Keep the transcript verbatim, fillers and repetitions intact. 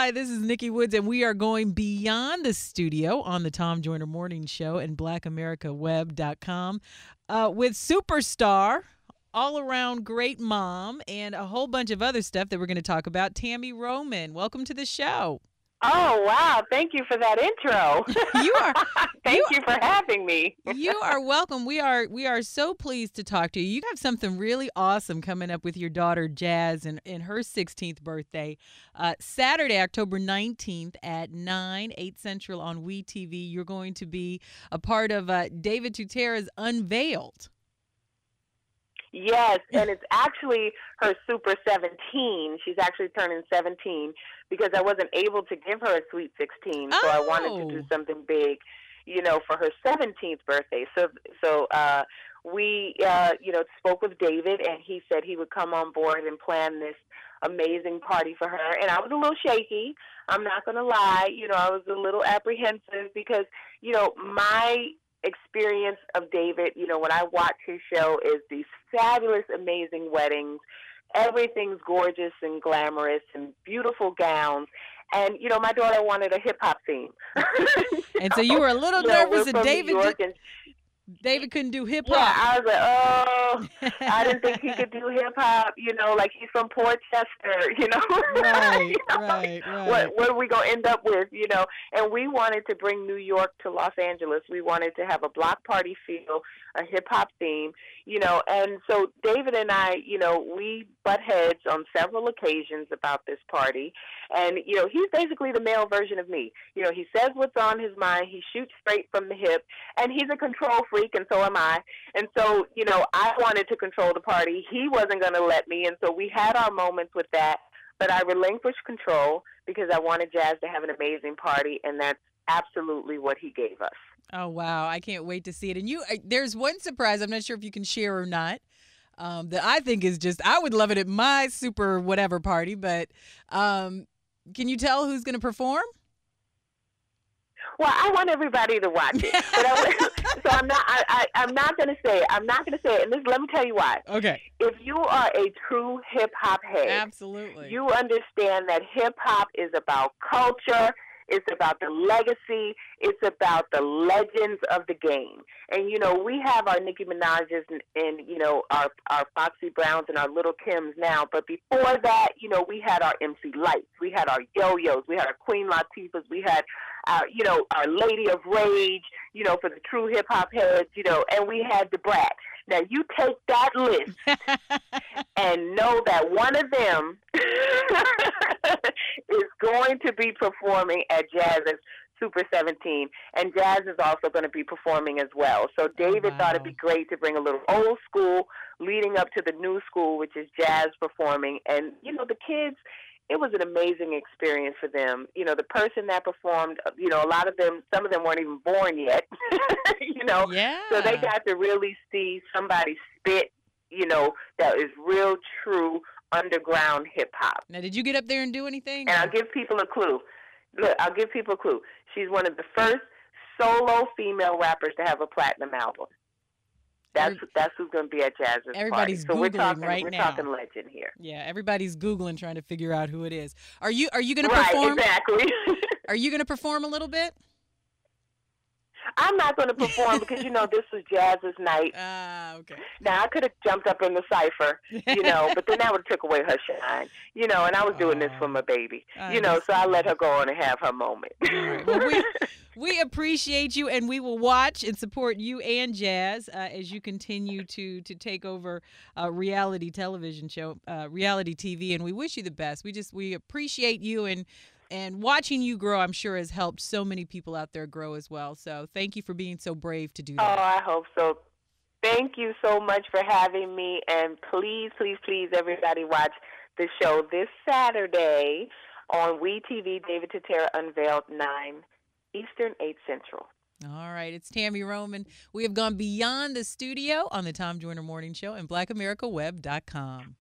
Hi, this is Nikki Woods, and we are going beyond the studio on the Tom Joyner Morning Show and black america web dot com uh, with superstar, all-around great mom, and a whole bunch of other stuff that we're going to talk about, Tami Roman. Welcome to the show. Oh, wow. Thank you for that intro. You are. Thank you, you for having me. You are welcome. We are we are so pleased to talk to you. You have something really awesome coming up with your daughter, Jazz, and, and her sixteenth birthday. Uh, Saturday, October nineteenth at nine, eight Central on We T V. You're going to be a part of uh, David Tutera's Unveiled. Yes, and it's actually her Super seventeen. She's actually turning seventeen because I wasn't able to give her a Sweet sixteen, so oh. I wanted to do something big, you know, for her seventeenth birthday. So, so uh, we, uh, you know, spoke with David, and he said he would come on board and plan this amazing party for her. And I was a little shaky. I'm not going to lie. You know, I was a little apprehensive because, you know, my experience of David, you know, when I watch his show, is these fabulous, amazing weddings. Everything's gorgeous and glamorous and beautiful gowns. And, you know, my daughter wanted a hip-hop theme. And so you were a little you know, nervous that David did, and, David couldn't do hip-hop. Yeah, I was like, oh, I didn't think he could do hip-hop, you know, like he's from Port Chester, you know. Right, you know, right, right. What, what are we going to end up with, you know? And we wanted to bring New York to Los Angeles. We wanted to have a block party feel, a hip-hop theme, you know. And so David and I, you know, we butt heads on several occasions about this party. And, you know, he's basically the male version of me. You know, he says what's on his mind. He shoots straight from the hip. And he's a control freak, and so am I. And so, you know, I wanted to control the party. He wasn't going to let me. And so we had our moments with that. But I relinquished control because I wanted Jazz to have an amazing party. And that's absolutely what he gave us. Oh, wow. I can't wait to see it. And you, there's one surprise, I'm not sure if you can share or not, um, that I think is just, I would love it at my super whatever party, but um, can you tell who's going to perform? Well, I want everybody to watch it, but I, so I'm not. I, I, I'm not going to say it. I'm not going to say it, and this, let me tell you why. Okay. If you are a true hip hop head, absolutely, you understand that hip hop is about culture. It's about the legacy. It's about the legends of the game. And, you know, we have our Nicki Minaj's and, and, you know, our, our Foxy Browns and our Little Kims now. But before that, you know, we had our M C Lights. We had our Yo-Yos. We had our Queen Latifahs. We had, our, you know, our Lady of Rage, you know, for the true hip-hop heads, you know, and we had the Brat. Now, you take that list and know that one of them is going to be performing at Jazz's Super seventeen, and Jazz is also going to be performing as well. So David wow. thought it'd be great to bring a little old school leading up to the new school, which is Jazz performing. And, you know, the kids, it was an amazing experience for them. You know, the person that performed, you know, a lot of them, some of them weren't even born yet, you know. Yeah. So they got to really see somebody spit, you know, that is real, true, underground hip-hop. Now, did you get up there and do anything? And I'll give people a clue. Look, I'll give people a clue. She's one of the first solo female rappers to have a platinum album. That's that's who's going to be at Jazz's everybody's party. So we're Googling talking, right we're now. talking legend here. Yeah, everybody's Googling trying to figure out who it is. Are you Are you going to right, perform? Exactly. Are you going to perform a little bit? I'm not going to perform because, you know, this was Jazz's night. Ah, uh, okay. Now, I could have jumped up in the cypher, you know, but then that would have took away her shine, you know, and I was doing this for my baby, I you know, so I let her go on and have her moment. All right. Well, we, we appreciate you, and we will watch and support you and Jazz uh, as you continue to to take over a reality television show, uh, reality T V, and we wish you the best. We just, we appreciate you, and And watching you grow, I'm sure, has helped so many people out there grow as well. So thank you for being so brave to do that. Oh, I hope so. Thank you so much for having me. And please, please, please, everybody watch the show this Saturday on We T V. David Tutera Unveiled, nine Eastern, eight Central. All right. It's Tami Roman. We have gone beyond the studio on the Tom Joyner Morning Show and black america web dot com.